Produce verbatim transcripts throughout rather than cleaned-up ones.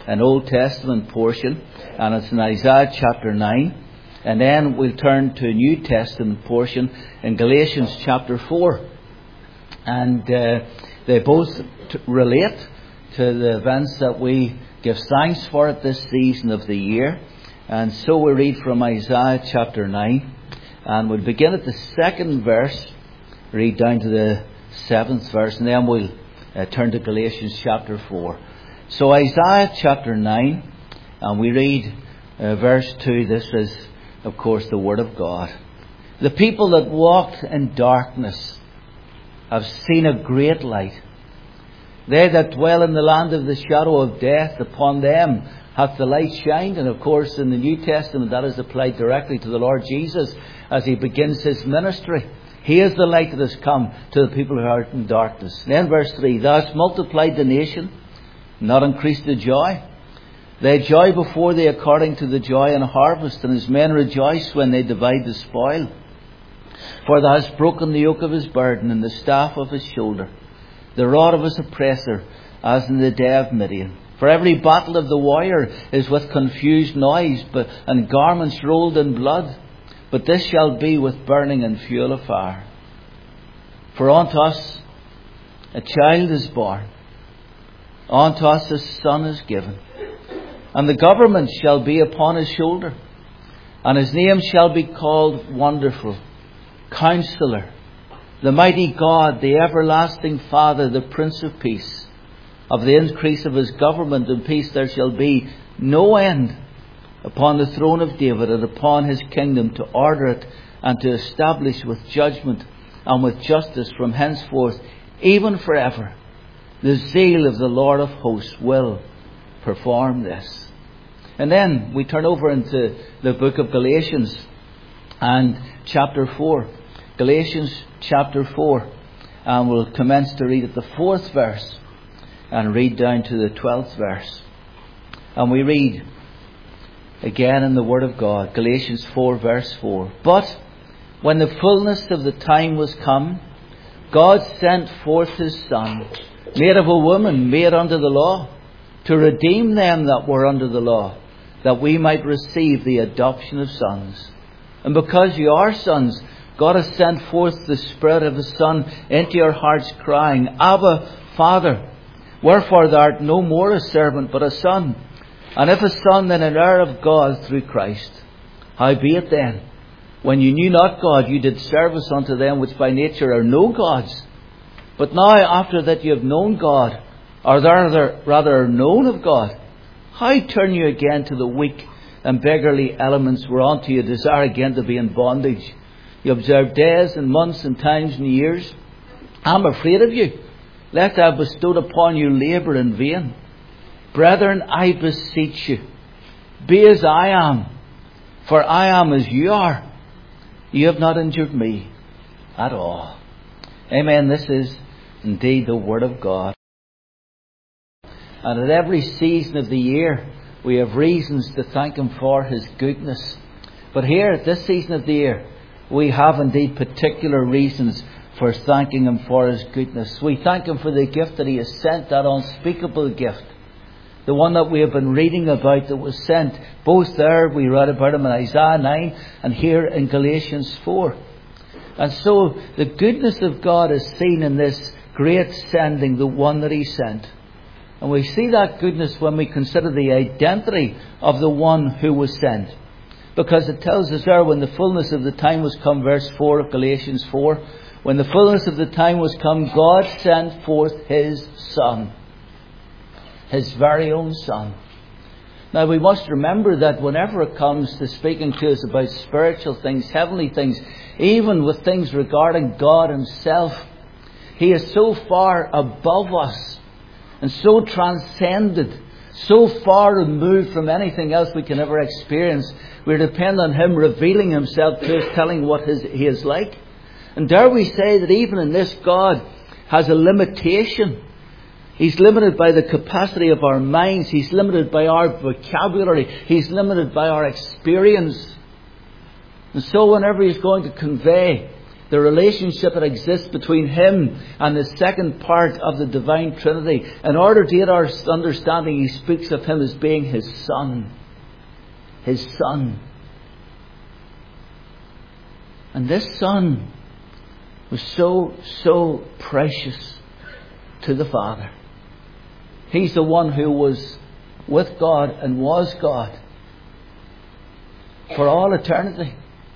an Old Testament portion, and it's in Isaiah chapter nine. And then we'll turn to a New Testament portion in Galatians chapter four. And uh, they both t- relate to the events that we give thanks for at this season of the year. And so we read from Isaiah chapter nine. And we'll begin at the second verse, read down to the seventh verse, and then we'll uh, turn to Galatians chapter four. So Isaiah chapter nine, and we read uh, verse two. This is, of course, the Word of God. The people that walked in darkness have seen a great light. They that dwell in the land of the shadow of death, upon them hath the light shined. And of course, in the New Testament, that is applied directly to the Lord Jesus as He begins His ministry. He is the light that has come to the people who are in darkness. And then verse three, Thou hast multiplied the nation, not increased the joy. They joy before thee according to the joy in harvest, and as men rejoice when they divide the spoil. For thou hast broken the yoke of his burden, and the staff of his shoulder, the rod of his oppressor, as in the day of Midian. For every battle of the warrior is with confused noise, but and garments rolled in blood. But this shall be with burning and fuel of fire. For unto us a child is born, unto us a son is given, and the government shall be upon his shoulder, and his name shall be called Wonderful, Counselor, the Mighty God, the Everlasting Father, the Prince of Peace. Of the increase of his government and peace there shall be no end, upon the throne of David and upon his kingdom, to order it and to establish with judgment and with justice from henceforth, even forever. The zeal of the Lord of hosts will perform this. And then we turn over into the book of Galatians and chapter four. Galatians chapter four. And we'll commence to read at the fourth verse and read down to the twelfth verse. And we read again in the Word of God, Galatians four verse four. But when the fullness of the time was come, God sent forth his Son, made of a woman, made under the law, to redeem them that were under the law, that we might receive the adoption of sons. And because you are sons, God has sent forth the Spirit of his Son into your hearts, crying, Abba, Father. Wherefore thou art no more a servant, but a son. And if a son, then an heir of God through Christ. Howbeit then, when you knew not God, you did service unto them which by nature are no gods. But now, after that you have known God, or rather, rather are known of God, how turn you again to the weak and beggarly elements whereunto you desire again to be in bondage? You observe days and months and times and years. I am afraid of you, lest I have bestowed upon you labour in vain. Brethren, I beseech you, be as I am, for I am as you are. You have not injured me at all. Amen. This is indeed the Word of God. And at every season of the year, we have reasons to thank Him for His goodness. But here, at this season of the year, we have indeed particular reasons for thanking Him for His goodness. We thank Him for the gift that He has sent, that unspeakable gift. The one that we have been reading about that was sent. Both there, we read about Him in Isaiah nine and here in Galatians four. And so the goodness of God is seen in this great sending, the one that He sent. And we see that goodness when we consider the identity of the one who was sent. Because it tells us there, when the fullness of the time was come, verse four of Galatians four, when the fullness of the time was come, God sent forth His Son. His very own Son. Now we must remember that whenever it comes to speaking to us about spiritual things, heavenly things, even with things regarding God Himself, He is so far above us and so transcended, so far removed from anything else we can ever experience. We depend on Him revealing Himself to us, telling what his, He is like. And dare we say that even in this, God has a limitation. He's limited by the capacity of our minds. He's limited by our vocabulary. He's limited by our experience. And so whenever He's going to convey the relationship that exists between Him and the second part of the Divine Trinity. In order to get our understanding, He speaks of Him as being His Son. His Son. And this Son was so, so precious to the Father. He's the one who was with God and was God for all eternity.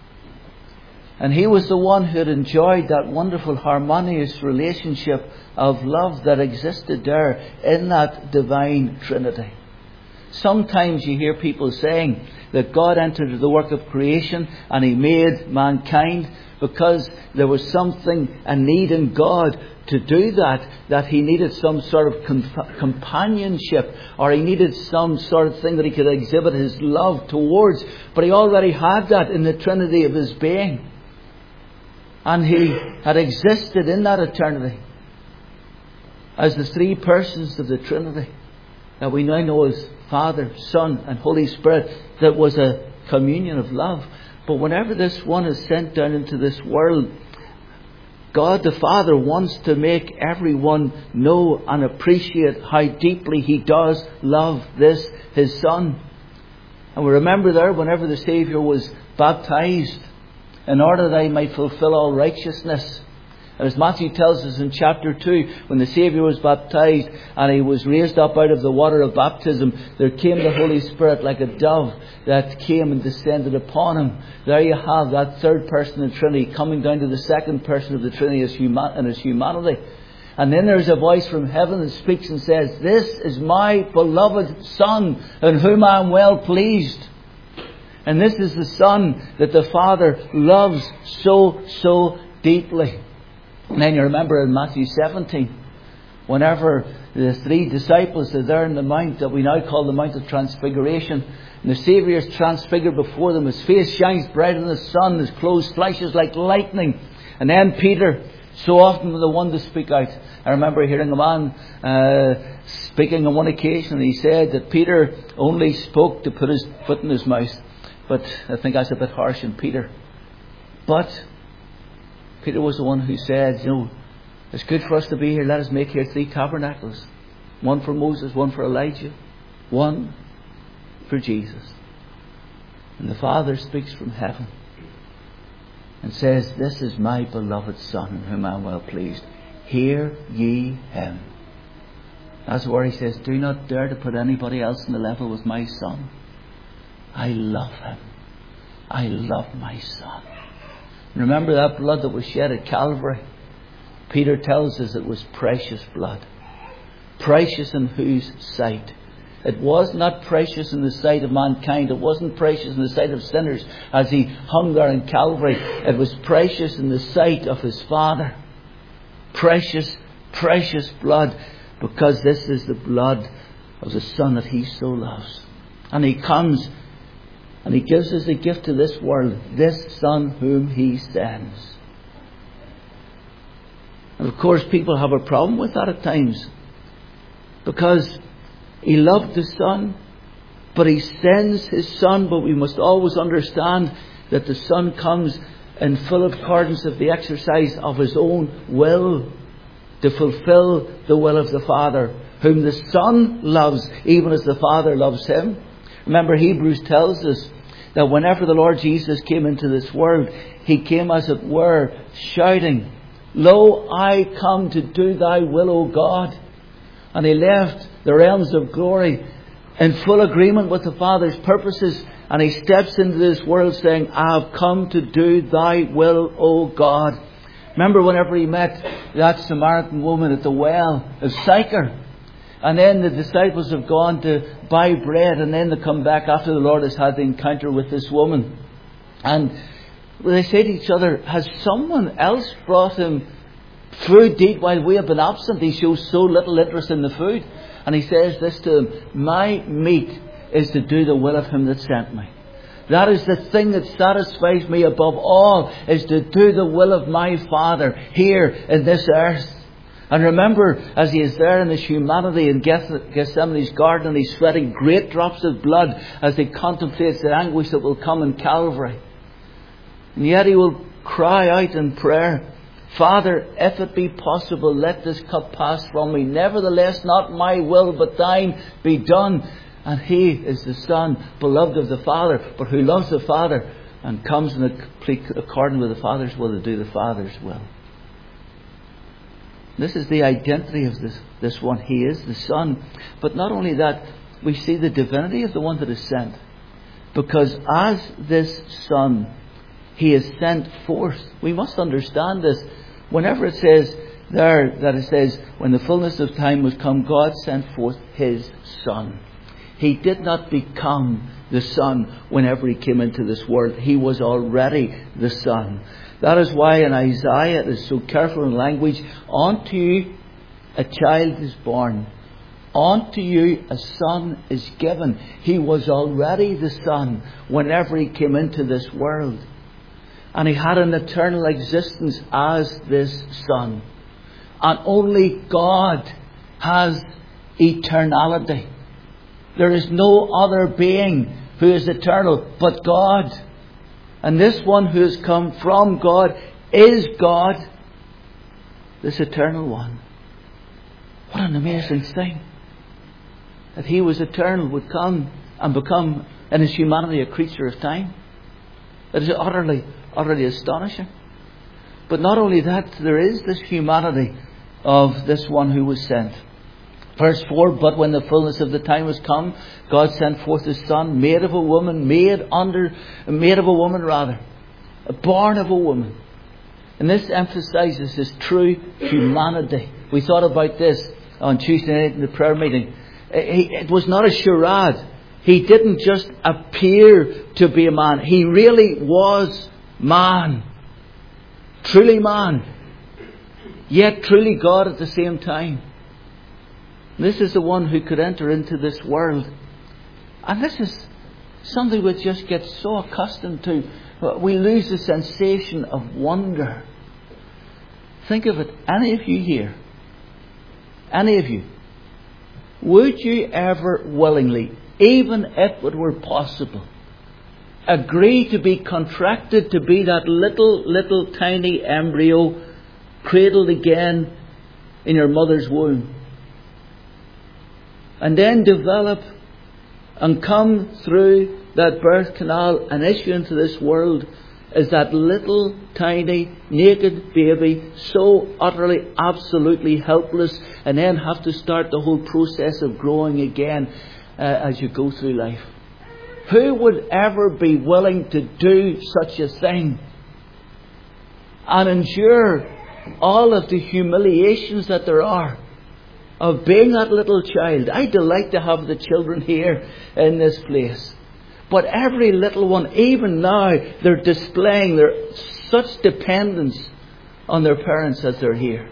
And He was the one who had enjoyed that wonderful harmonious relationship of love that existed there in that Divine Trinity. Sometimes you hear people saying that God entered the work of creation and He made mankind because there was something, a need in God to do that, that He needed some sort of comp- companionship, or He needed some sort of thing that He could exhibit His love towards. But He already had that in the Trinity of His being. And He had existed in that eternity as the three persons of the Trinity that we now know as Father, Son and Holy Spirit. That was a communion of love. But whenever this one is sent down into this world, God the Father wants to make everyone know and appreciate how deeply He does love this, His Son. And we remember there, whenever the Saviour was baptized, in order that He might fulfill all righteousness. And as Matthew tells us in chapter two, when the Saviour was baptized and He was raised up out of the water of baptism, there came the Holy Spirit like a dove that came and descended upon Him. There you have that third person of the Trinity coming down to the second person of the Trinity as huma- in His humanity. And then there's a voice from heaven that speaks and says, "This is my beloved Son, in whom I am well pleased." And this is the Son that the Father loves so, so deeply. And then you remember in Matthew seventeen, whenever the three disciples are there in the mount that we now call the Mount of Transfiguration, and the Saviour is transfigured before them, His face shines brighter than the sun, His clothes flashes like lightning. And then Peter, so often the one to speak out. I remember hearing a man uh, speaking on one occasion, and he said that Peter only spoke to put his foot in his mouth. But I think that's a bit harsh on Peter. But Peter was the one who said, you know, it's good for us to be here. Let us make here three tabernacles. One for Moses, one for Elijah, one for Jesus. And the Father speaks from heaven and says, "This is my beloved Son, in whom I am well pleased. Hear ye Him." That's where He says, do not dare to put anybody else on the level with my Son. I love Him. I love my Son. Remember that blood that was shed at Calvary? Peter tells us it was precious blood. Precious in whose sight? It was not precious in the sight of mankind. It wasn't precious in the sight of sinners as He hung there in Calvary. It was precious in the sight of His Father. Precious, precious blood, because this is the blood of the Son that He so loves. And He comes and He gives us a gift to this world, this Son whom He sends. And of course people have a problem with that at times, because He loved the Son, but He sends His Son. But we must always understand that the Son comes in full accordance of the exercise of His own will to fulfill the will of the Father, whom the Son loves even as the Father loves Him. Remember, Hebrews tells us that whenever the Lord Jesus came into this world, He came, as it were, shouting, "Lo, I come to do Thy will, O God." And He left the realms of glory in full agreement with the Father's purposes, and He steps into this world saying, "I have come to do Thy will, O God." Remember whenever He met that Samaritan woman at the well of Sychar, and then the disciples have gone to buy bread, and then they come back after the Lord has had the encounter with this woman, and they say to each other, "Has someone else brought Him food to eat while we have been absent?" He shows so little interest in the food. And He says this to them, "My meat is to do the will of Him that sent me." That is the thing that satisfies me above all, is to do the will of my Father here in this earth. And remember, as He is there in His humanity in Gethsemane's garden, and He's sweating great drops of blood as He contemplates the anguish that will come in Calvary. And yet He will cry out in prayer, Father, if it be possible, let this cup pass from me. Nevertheless, not my will, but thine be done. And he is the Son, beloved of the Father, but who loves the Father and comes in a complete accordance with the Father's will to do the Father's will. This is the identity of this, this one. He is the Son. But not only that, we see the divinity of the one that is sent. Because as this Son, he is sent forth. We must understand this. Whenever it says there that it says, when the fullness of time was come, God sent forth his Son. He did not become the Son whenever he came into this world. He was already the Son. That is why in Isaiah it is so careful in language. Unto you a child is born. Unto you a son is given. He was already the Son whenever he came into this world. And he had an eternal existence as this Son. And only God has eternality. There is no other being who is eternal but God. And this one who has come from God is God, this eternal one. What an amazing thing. That he was eternal, would come and become in his humanity a creature of time. That is utterly, utterly astonishing. But not only that, there is this humanity of this one who was sent. Verse four, but when the fullness of the time was come, God sent forth his Son, made of a woman, made under, made of a woman rather, born of a woman. And this emphasizes his true humanity. We thought about this on Tuesday night in the prayer meeting. It was not a charade. He didn't just appear to be a man. He really was man. Truly man. Yet truly God at the same time. This is the one who could enter into this world. And this is something we just get so accustomed to. We lose the sensation of wonder. Think of it. Any of you here, any of you, would you ever willingly, even if it were possible, agree to be contracted to be that little, little tiny embryo cradled again in your mother's womb? And then develop and come through that birth canal and issue into this world as that little, tiny, naked baby, so utterly, absolutely helpless, and then have to start the whole process of growing again uh, as you go through life. Who would ever be willing to do such a thing and endure all of the humiliations that there are of being that little child? I delight to have the children here in this place. But every little one, even now, they're displaying their such dependence on their parents as they're here.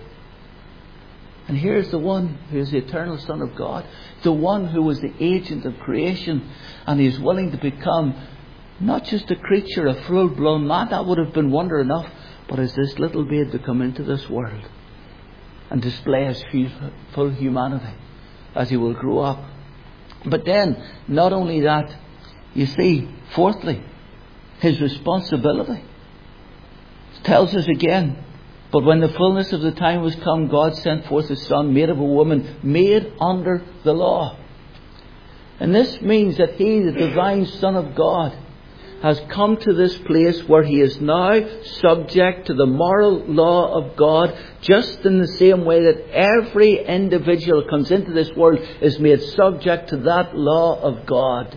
And here's the one who is the eternal Son of God, the one who was the agent of creation, and he is willing to become not just a creature, a full-blown man. That would have been wonder enough, but as this little babe to come into this world and display his full humanity as he will grow up. But then, not only that, you see, fourthly, his responsibility. It tells us again, but when the fullness of the time was come, God sent forth his Son, made of a woman, made under the law. And this means that he, the divine Son of God, has come to this place where he is now subject to the moral law of God, just in the same way that every individual who comes into this world is made subject to that law of God.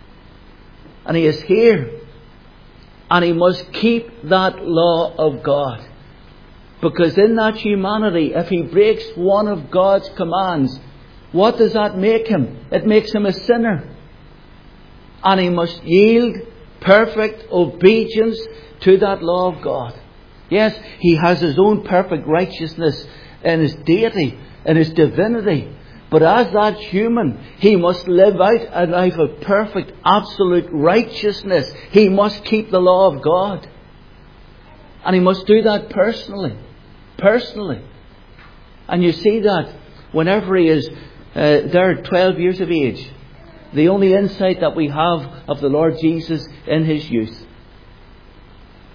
And he is here, and he must keep that law of God. Because in that humanity, if he breaks one of God's commands, what does that make him? It makes him a sinner. And he must yield perfect obedience to that law of God. Yes, he has his own perfect righteousness in his deity, in his divinity. But as that human, he must live out a life of perfect, absolute righteousness. He must keep the law of God. And he must do that personally. Personally. And you see that whenever he is uh, there at twelve years of age. The only insight that we have of the Lord Jesus in his youth.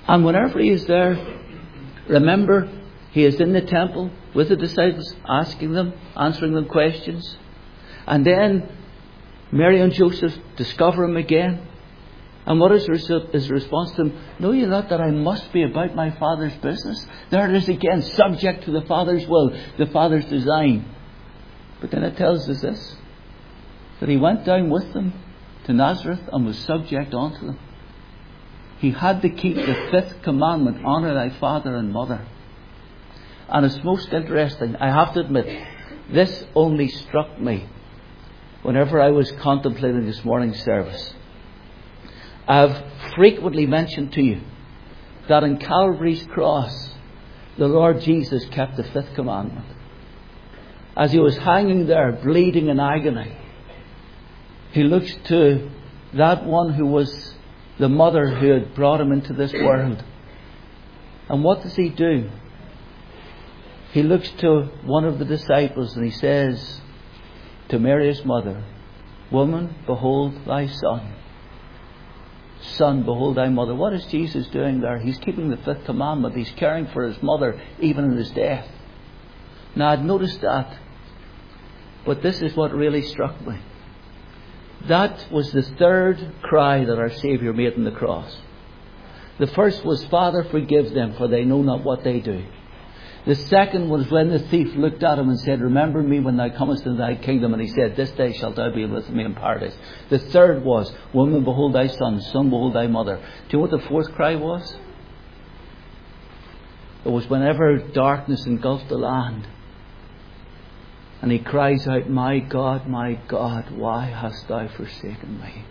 And whenever he is there, remember, he is in the temple with the disciples, asking them, answering them questions. And then Mary and Joseph discover him again. And what is his response to him? Know ye not that I must be about my Father's business? There it is again, subject to the Father's will, the Father's design. But then it tells us this, that he went down with them to Nazareth and was subject unto them. He had to keep the fifth commandment, honour thy father and mother. And it's most interesting, I have to admit, this only struck me whenever I was contemplating this morning's service. I've frequently mentioned to you that on Calvary's cross, the Lord Jesus kept the fifth commandment. As he was hanging there, bleeding in agony, he looks to that one who was the mother who had brought him into this world. And what does he do? He looks to one of the disciples and he says to Mary's mother, Woman, behold thy son. Son, behold thy mother. What is Jesus doing there? He's keeping the fifth commandment. He's caring for his mother even in his death. Now I'd noticed that, but this is what really struck me. That was the third cry that our Saviour made on the cross. The first was, Father, forgive them, for they know not what they do. The second was when the thief looked at him and said, Remember me when thou comest into thy kingdom. And he said, This day shalt thou be with me in paradise. The third was, Woman, behold thy son. Son, behold thy mother. Do you know what the fourth cry was? It was whenever darkness engulfed the land. And he cries out, My God, my God, why hast thou forsaken me?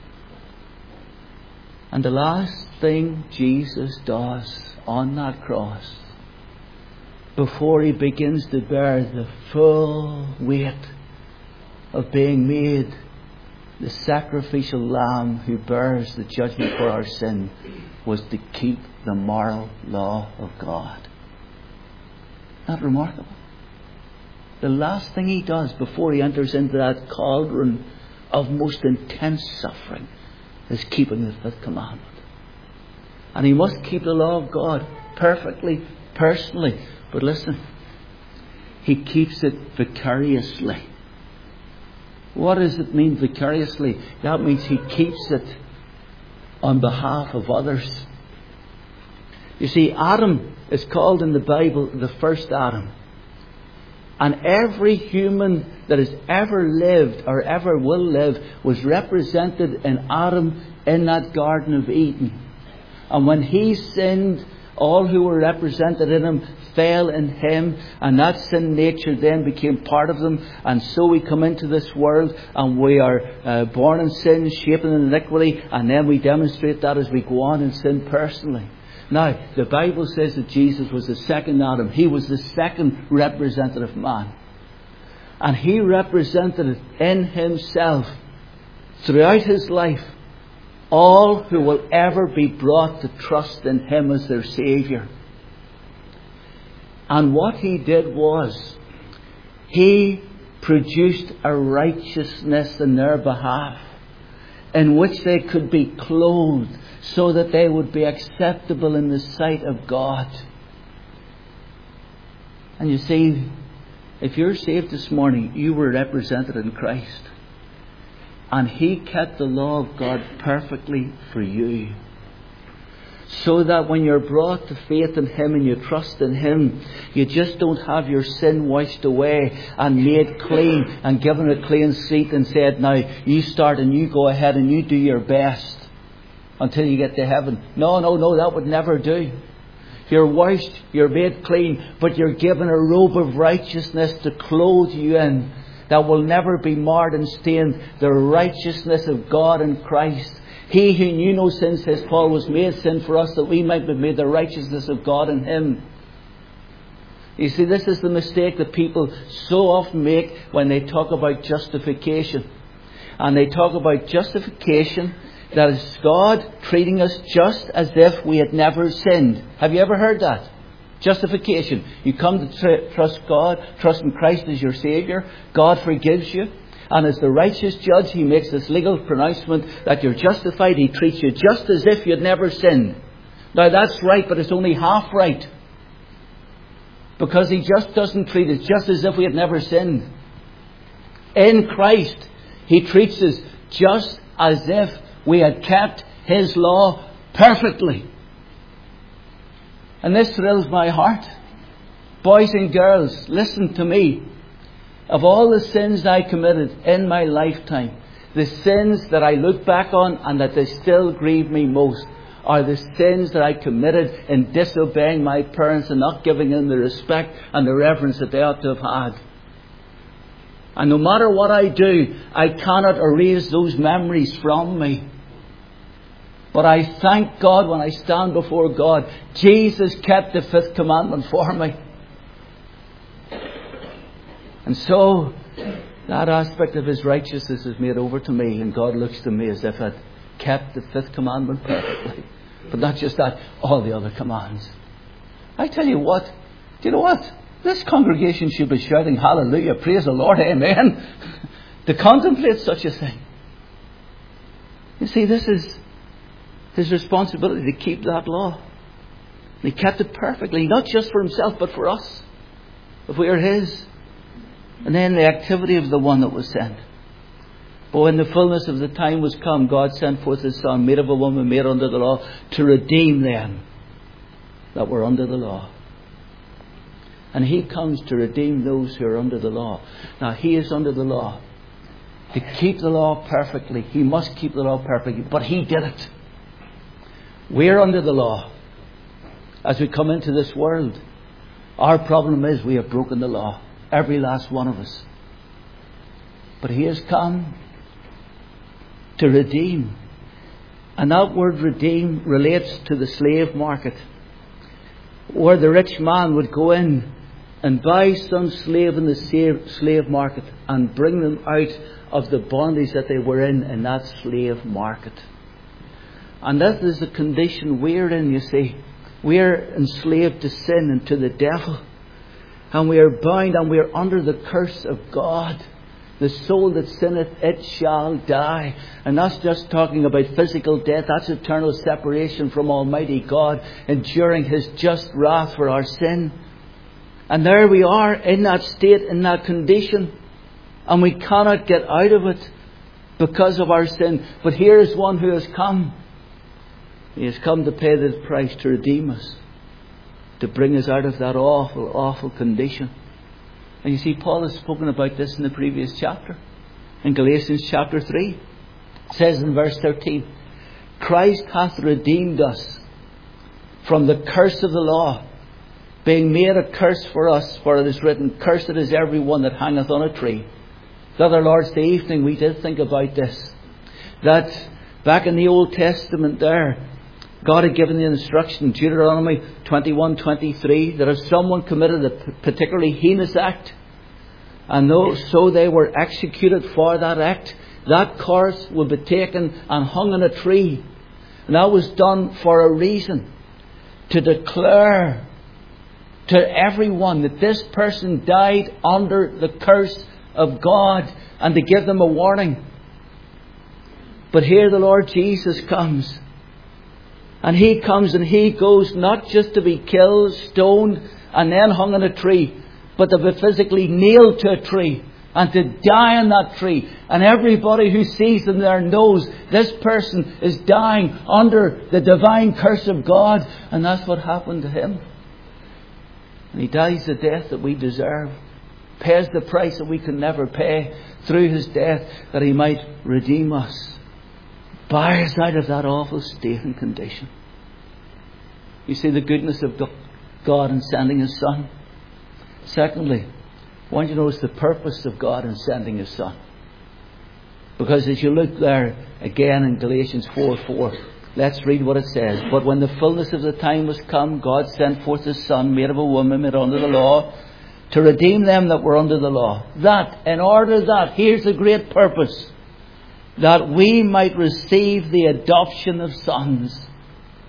And the last thing Jesus does on that cross, before he begins to bear the full weight of being made the sacrificial lamb who bears the judgment for our sin, was to keep the moral law of God. Not remarkable? The last thing he does before he enters into that cauldron of most intense suffering is keeping the fifth commandment. And he must keep the law of God perfectly, personally. But listen, he keeps it vicariously. What does it mean vicariously? That means he keeps it on behalf of others. You see, Adam is called in the Bible the first Adam. And every human that has ever lived or ever will live was represented in Adam in that Garden of Eden. And when he sinned, all who were represented in him fell in him, and that sin nature then became part of them. And so we come into this world and we are uh, born in sin, shapen in iniquity, and then we demonstrate that as we go on in sin personally. Now, the Bible says that Jesus was the second Adam. He was the second representative man. And he represented in himself, throughout his life, all who will ever be brought to trust in him as their Saviour. And what he did was, he produced a righteousness in their behalf, in which they could be clothed, so that they would be acceptable in the sight of God. And you see, if you're saved this morning, you were represented in Christ. And he kept the law of God perfectly for you. So that when you're brought to faith in him and you trust in him, you just don't have your sin washed away and made clean and given a clean slate and said, now you start and you go ahead and you do your best until you get to heaven. No, no, no, that would never do. You're washed, you're made clean, but you're given a robe of righteousness to clothe you in that will never be marred and stained. The righteousness of God in Christ. He who knew no sin, says Paul, was made sin for us that we might be made the righteousness of God in him. You see, this is the mistake that people so often make when they talk about justification. And they talk about justification, that is God treating us just as if we had never sinned. Have you ever heard that? Justification. You come to tr- trust God, trust in Christ as your Saviour. God forgives you. And as the righteous judge, he makes this legal pronouncement that you're justified. He treats you just as if you'd never sinned. Now that's right, but it's only half right. Because He just doesn't treat us just as if we had never sinned. In Christ, He treats us just as if we had kept His law perfectly. And this thrills my heart. Boys and girls, listen to me. Of all the sins I committed in my lifetime, the sins that I look back on and that they still grieve me most are the sins that I committed in disobeying my parents and not giving them the respect and the reverence that they ought to have had. And no matter what I do, I cannot erase those memories from me. But I thank God when I stand before God, Jesus kept the fifth commandment for me. And so, that aspect of His righteousness is made over to me, and God looks to me as if I'd kept the fifth commandment perfectly. But not just that, all the other commands. I tell you what, do you know what? This congregation should be shouting hallelujah, praise the Lord, amen, to contemplate such a thing. You see, this is His responsibility to keep that law. He kept it perfectly, not just for Himself, but for us, if we are His. And then the activity of the one that was sent. But when the fullness of the time was come, God sent forth His Son, made of a woman, made under the law, to redeem them that were under the law. And He comes to redeem those who are under the law. Now, He is under the law. To keep the law perfectly, He must keep the law perfectly. But He did it. We're under the law. As we come into this world, our problem is we have broken the law. Every last one of us. But He has come to redeem. And that word redeem relates to the slave market, where the rich man would go in and buy some slave in the slave market and bring them out of the bondage that they were in in that slave market. And that is the condition we're in, you see. We're enslaved to sin and to the devil. And we are bound and we are under the curse of God. The soul that sinneth, it shall die. And that's just talking about physical death. That's eternal separation from Almighty God, enduring His just wrath for our sin. And there we are in that state, in that condition. And we cannot get out of it because of our sin. But here is one who has come. He has come to pay the price to redeem us, to bring us out of that awful, awful condition. And you see, Paul has spoken about this in the previous chapter. In Galatians chapter three. It says in verse thirteen, Christ hath redeemed us from the curse of the law, being made a curse for us, for it is written, Cursed is every one that hangeth on a tree. The other Lord's Day evening we did think about this. That back in the Old Testament there, God had given the instruction, Deuteronomy twenty-one twenty-three, that if someone committed a particularly heinous act, and so they were executed for that act, that corpse would be taken and hung on a tree. And that was done for a reason. To declare to everyone that this person died under the curse of God, and to give them a warning. But here the Lord Jesus comes. And He comes and He goes not just to be killed, stoned, and then hung on a tree, but to be physically nailed to a tree and to die on that tree. And everybody who sees Him there knows this person is dying under the divine curse of God. And that's what happened to Him. And He dies the death that we deserve, pays the price that we can never pay through His death, that He might redeem us, buy us out of that awful state and condition. You see the goodness of God in sending His Son. Secondly, I want you to notice the purpose of God in sending His Son. Because as you look there again in Galatians four four, let's read what it says. But when the fullness of the time was come, God sent forth His Son, made of a woman, made under the law, to redeem them that were under the law. That, in order that, here's the great purpose, that we might receive the adoption of sons.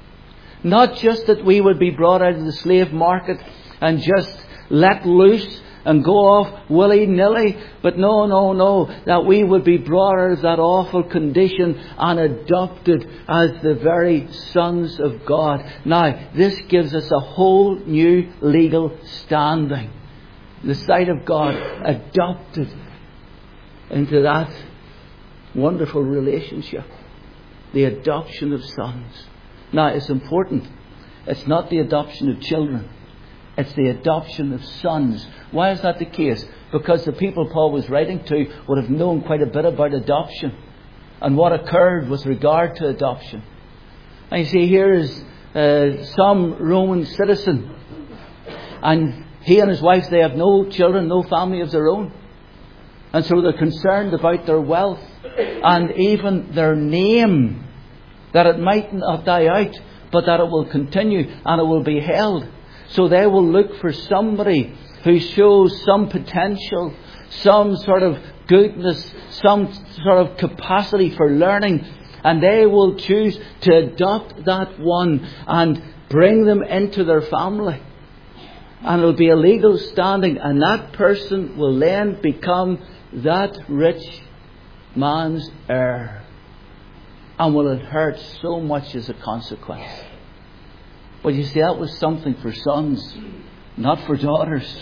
Not just that we would be brought out of the slave market and just let loose and go off willy-nilly. But no, no, no, that we would be brought out of that awful condition and adopted as the very sons of God. Now, this gives us a whole new legal standing. The sight of God, adopted into that wonderful relationship. The adoption of sons. Now, it's important. It's not the adoption of children. It's the adoption of sons. Why is that the case? Because the people Paul was writing to would have known quite a bit about adoption and what occurred with regard to adoption. And you see, here is uh, some Roman citizen, and he and his wife, they have no children, no family of their own. And so they're concerned about their wealth and even their name, that it might not die out, but that it will continue and it will be held. So they will look for somebody who shows some potential, some sort of goodness, some sort of capacity for learning, and they will choose to adopt that one and bring them into their family. And it will be a legal standing, and that person will then become that rich man's heir and will inherit so much as a consequence. But you see, that was something for sons, not for daughters.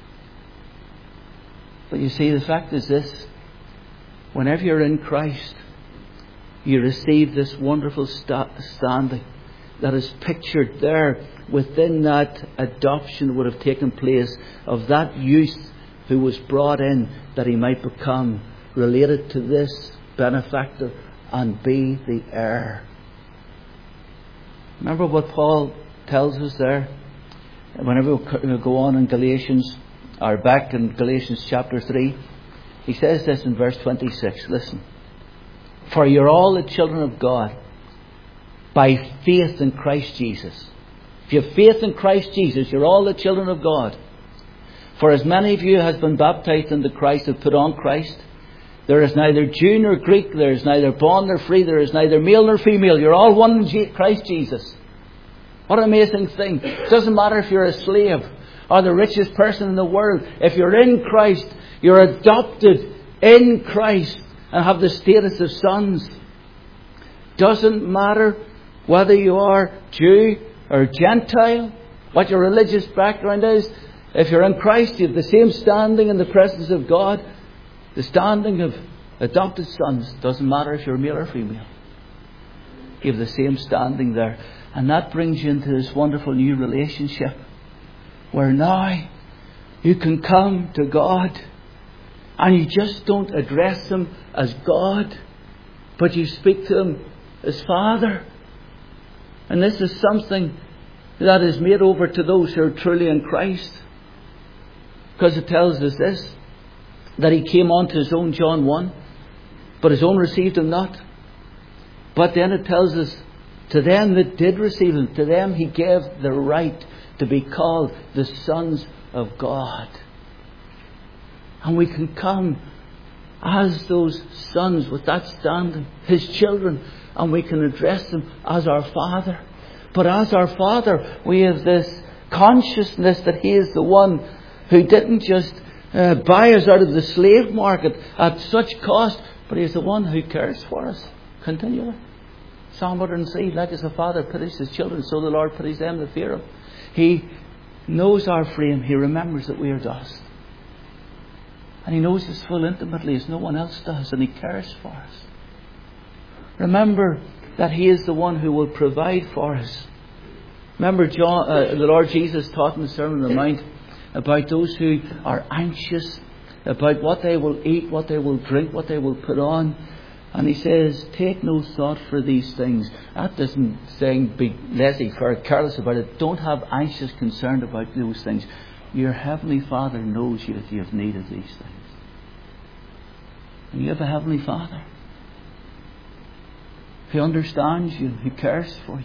But you see, the fact is this: whenever you're in Christ, you receive this wonderful sta- standing that is pictured there within that adoption would have taken place of that youth who was brought in that he might become related to this benefactor and be the heir. Remember what Paul tells us there? Whenever we go on in Galatians, or back in Galatians chapter three, he says this in verse twenty-six. Listen. For you're all the children of God by faith in Christ Jesus. If you have faith in Christ Jesus, you're all the children of God. For as many of you has been baptized into Christ have put on Christ. There is neither Jew nor Greek, there is neither bond nor free, there is neither male nor female. You're all one in Christ Jesus. What an amazing thing. It doesn't matter if you're a slave or the richest person in the world. If you're in Christ, you're adopted in Christ and have the status of sons. Doesn't matter whether you are Jew or Gentile, what your religious background is. If you're in Christ, you have the same standing in the presence of God. The standing of adopted sons. Doesn't matter if you're male or female. You have the same standing there. And that brings you into this wonderful new relationship where now you can come to God and you just don't address Him as God, but you speak to Him as Father. And this is something that is made over to those who are truly in Christ. Because it tells us this, that He came unto His own, John one, but His own received Him not. But then it tells us, to them that did receive Him, to them He gave the right to be called the sons of God. And we can come as those sons with that standing, His children, and we can address them as our Father. But as our Father, we have this consciousness that He is the one who didn't just uh, buy us out of the slave market at such cost, but He is the one who cares for us continually. Psalm one hundred three, like as a father pities his children, so the Lord pities them that fear Him. He knows our frame. He remembers that we are dust. And He knows us full intimately as no one else does, and He cares for us. Remember that He is the one who will provide for us. Remember John, uh, the Lord Jesus taught in the Sermon on the Mount about those who are anxious about what they will eat, what they will drink, what they will put on. And He says, take no thought for these things. That doesn't say be laissez-faire, careless about it. Don't have anxious concern about those things. Your Heavenly Father knows you that you have need of these things. And you have a Heavenly Father who understands you, who cares for you,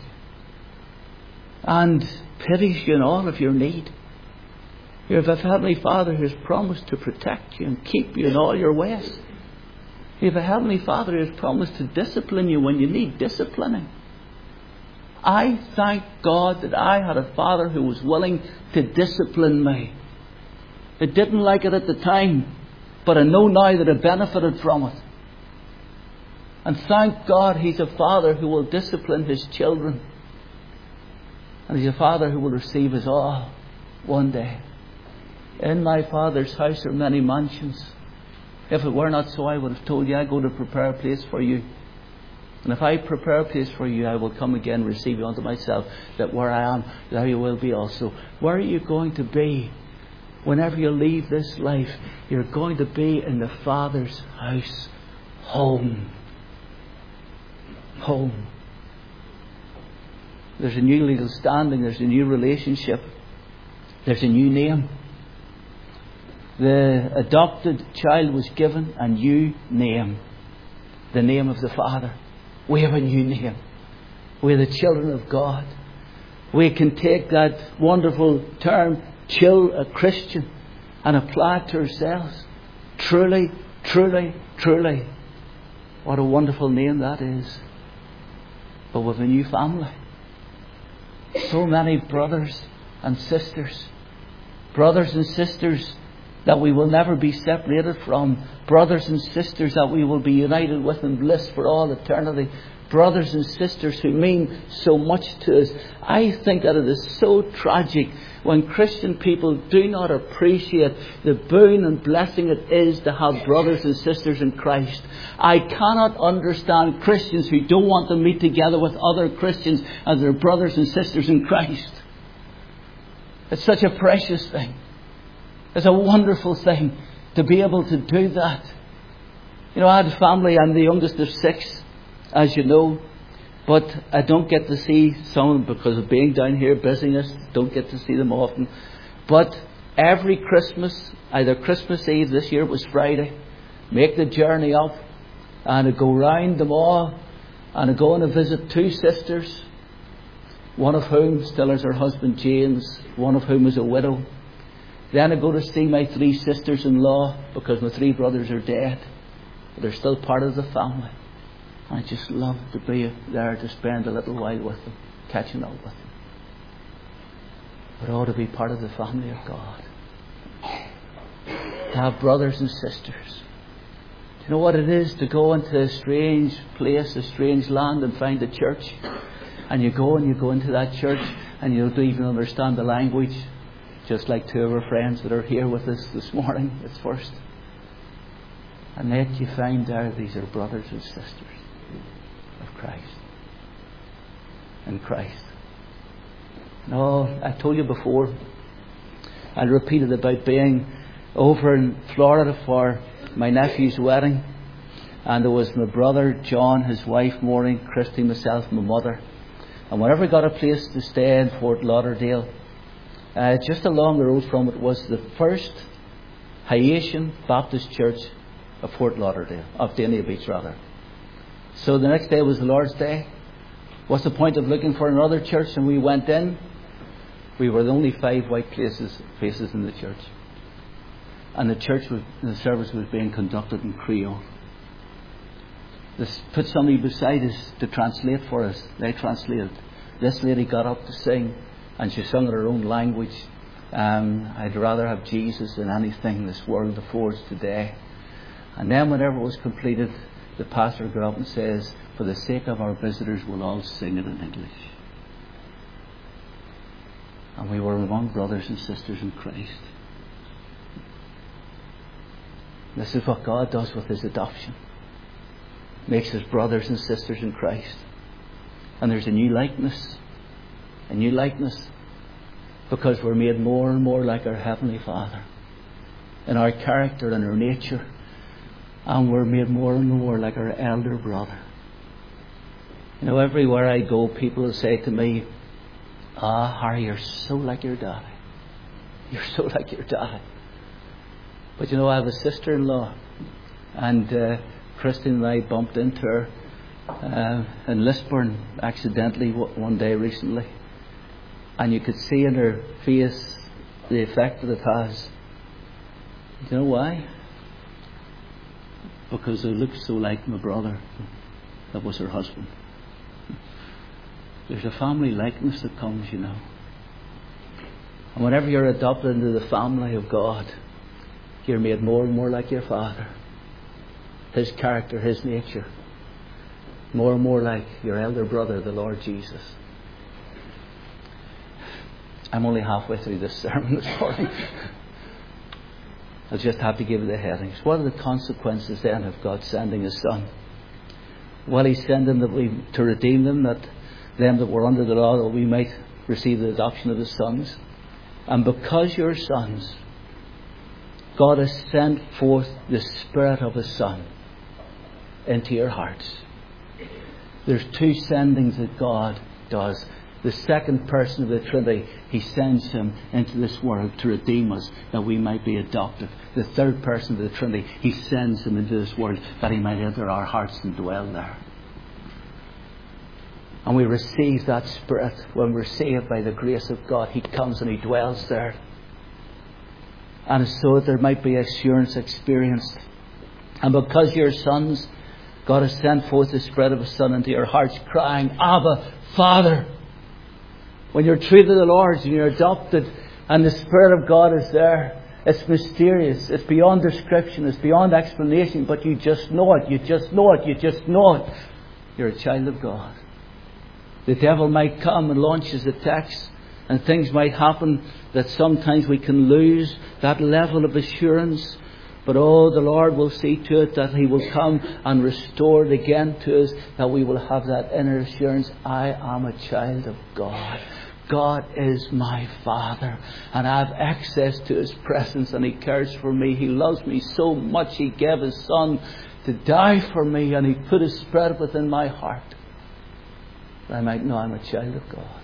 and pities you in all of your need. You have a Heavenly Father who has promised to protect you and keep you in all your ways. You have a Heavenly Father who has promised to discipline you when you need disciplining. I thank God that I had a Father who was willing to discipline me I didn't like it at the time, but I know now that I benefited from it. And thank God He's a Father who will discipline His children. And He's a Father who will receive us all one day. In my Father's house are many mansions. If it were not so, I would have told you, I go to prepare a place for you. And if I prepare a place for you, I will come again and receive you unto myself, that where I am, there you will be also. Where are you going to be? Whenever you leave this life, you're going to be in the Father's house. Home. Home. There's a new legal standing. There's a new relationship. There's a new name. The adopted child was given a new name. The name of the Father. We have a new name. We're the children of God. We can take that wonderful term, chill a Christian, and apply it to ourselves. Truly, truly, truly. What a wonderful name that is. But with a new family. So many brothers and sisters. Brothers and sisters that we will never be separated from. Brothers and sisters that we will be united with in bliss for all eternity. Brothers and sisters who mean so much to us. I think that it is so tragic when Christian people do not appreciate the boon and blessing it is to have brothers and sisters in Christ. I cannot understand Christians who don't want to meet together with other Christians as their brothers and sisters in Christ. It's such a precious thing. It's a wonderful thing to be able to do that. You know, I had a family. I'm the youngest of six, as you know. But I don't get to see some of them because of being down here, busyness. Don't get to see them often. But every Christmas, either Christmas Eve, this year it was Friday, make the journey up and I go round them all and I go and I visit two sisters, one of whom still has her husband James, one of whom is a widow. Then I go to see my three sisters-in-law because my three brothers are dead. But they're still part of the family. And I just love to be there to spend a little while with them, catching up with them. But I ought to be part of the family of God. To have brothers and sisters. Do you know what it is to go into a strange place, a strange land and find a church? And you go and you go into that church and you don't even understand the language. Just like two of our friends that are here with us this morning at first. And yet you find there these are brothers and sisters of Christ. In Christ. No, I told you before, I'll repeat it about being over in Florida for my nephew's wedding. And there was my brother John, his wife Maureen, Christy, myself, my mother. And whenever we got a place to stay in Fort Lauderdale, Uh, just along the road from it was the first Haitian Baptist Church of Fort Lauderdale, of Dania Beach rather. So the next day was the Lord's Day. What's the point of looking for another church? And we went in. We were the only five white places, faces in the church. And the church was, the service was being conducted in Creole. They put somebody beside us to translate for us. They translated. This lady got up to sing. And she sung in her own language. Um, I'd rather have Jesus than anything this world affords today. And then whenever it was completed, the pastor got up and says, for the sake of our visitors, we'll all sing it in English. And we were among brothers and sisters in Christ. This is what God does with His adoption. Makes us brothers and sisters in Christ. And there's a new likeness. A new likeness. Because we're made more and more like our Heavenly Father. In our character and our nature. And we're made more and more like our elder brother. You know, everywhere I go, people will say to me, ah, Harry, you're so like your daddy. You're so like your daddy. But you know, I have a sister-in-law. And uh, Christine and I bumped into her uh, in Lisburn accidentally one day recently. And you could see in her face the effect that it has. Do you know why? Because it looked so like my brother. That was her husband. There's a family likeness that comes, you know. And whenever you're adopted into the family of God, you're made more and more like your Father. His character, His nature. More and more like your elder brother, the Lord Jesus. I'm only halfway through this sermon this morning. I'll just have to give you the headings. What are the consequences then of God sending His Son? Well, He's sending that we to redeem them, that them that were under the law, that we might receive the adoption of His sons. And because you're sons, God has sent forth the Spirit of His Son into your hearts. There's two sendings that God does. The second person of the Trinity, He sends Him into this world to redeem us, that we might be adopted. The third person of the Trinity, He sends Him into this world that He might enter our hearts and dwell there. And we receive that Spirit when we're saved by the grace of God. He comes and He dwells there. And so that there might be assurance experienced. And because you're sons, God has sent forth the Spirit of His Son into your hearts, crying, Abba, Father. When you're true to the Lord and you're adopted and the Spirit of God is there, it's mysterious, it's beyond description, it's beyond explanation, but you just know it, you just know it, you just know it. You're a child of God. The devil might come and launch his attacks, and things might happen that sometimes we can lose that level of assurance. But oh, the Lord will see to it that He will come and restore it again to us, that we will have that inner assurance. I am a child of God. God is my Father, and I have access to His presence, and He cares for me. He loves me so much, He gave His Son to die for me, and He put His Spirit within my heart, that I might know I'm a child of God.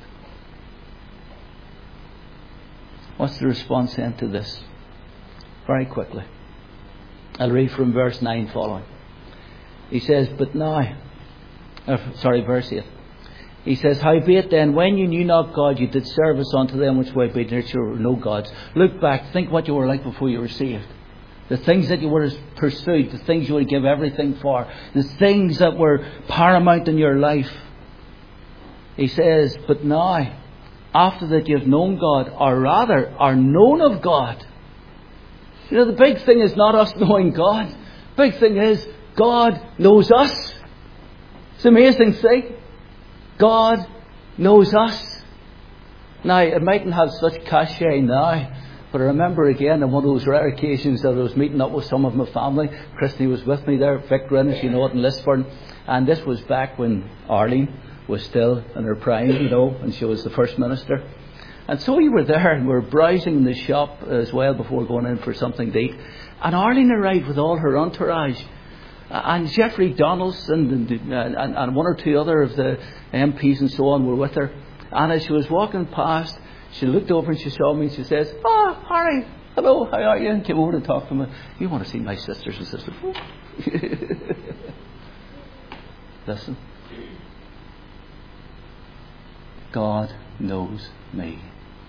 What's the response then to this? Very quickly. I'll read from verse nine following. He says, but now, uh, sorry, verse eight. He says, howbeit then, when you knew not God, you did service unto them which were by nature were no gods. Look back, think what you were like before you were saved. The things that you were pursued, the things you would give everything for, the things that were paramount in your life. He says, but now, after that you've known God, or rather are known of God. You know, the big thing is not us knowing God. The big thing is God knows us. It's an amazing thing. God knows us. Now, it mightn't have such cachet now, but I remember again on one of those rare occasions that I was meeting up with some of my family. Christy was with me there, Vic Rennish, you know it, in Lisburn. And this was back when Arlene was still in her prime, you know, and she was the first minister. And so we were there and we were browsing in the shop as well before going in for something to eat. And Arlene arrived with all her entourage. And Jeffrey Donaldson and, and, and one or two other of the M Ps and so on were with her. And as she was walking past, she looked over and she saw me and she says, "Ah, oh, Harry, hello, how are you?" And came over to talk to me. "You want to see my sisters and sisters?" Listen. God knows me.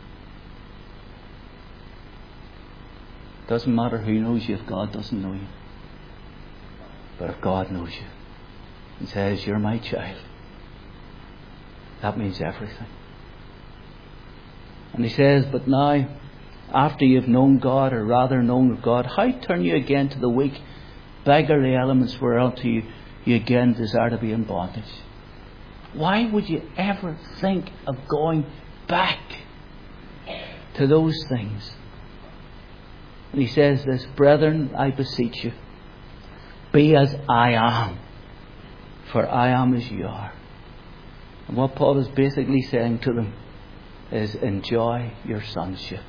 Doesn't matter who knows you if God doesn't know you. But if God knows you and says, "You're my child," that means everything. And he says, "But now, after you've known God, or rather known of God, how turn you again to the weak, beggarly elements whereunto you, you again desire to be in bondage?" Why would you ever think of going back to those things? And he says this, "Brethren, I beseech you, be as I am, for I am as you are." And what Paul is basically saying to them is, enjoy your sonship.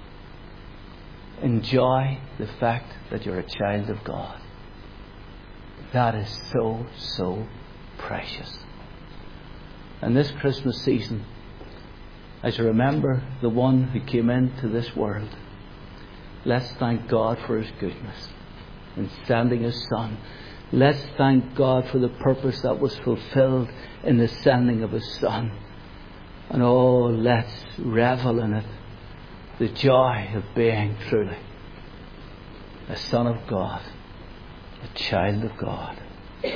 Enjoy the fact that you're a child of God. That is so, so precious. And this Christmas season, as you remember the one who came into this world, let's thank God for His goodness in sending His Son. Let's thank God for the purpose that was fulfilled in the sending of His Son. And oh, let's revel in it. The joy of being truly a son of God, a child of God.